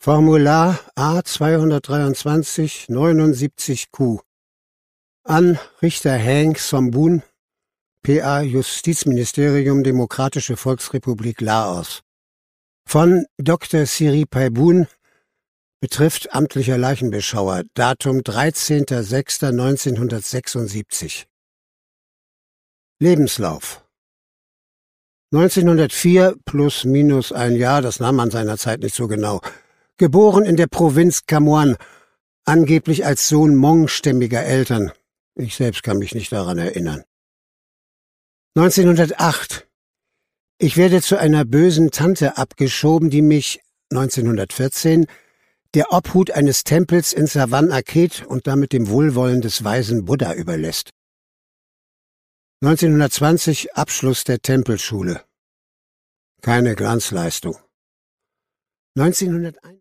Formular A223-79Q an Richter Heng Somboon, PA Justizministerium Demokratische Volksrepublik Laos. Von Dr. Siripai Boon, betrifft amtlicher Leichenbeschauer, Datum 13.06.1976. Lebenslauf 1904 plus minus ein Jahr, das nahm man seinerzeit nicht so genau. Geboren in der Provinz Khammouan, angeblich als Sohn Hmong-stämmiger Eltern. Ich selbst kann mich nicht daran erinnern. 1908. Ich werde zu einer bösen Tante abgeschoben, die mich 1914 der Obhut eines Tempels in Savann-Akhet und damit dem Wohlwollen des weisen Buddha überlässt. 1920 Abschluss der Tempelschule. Keine Glanzleistung. 1901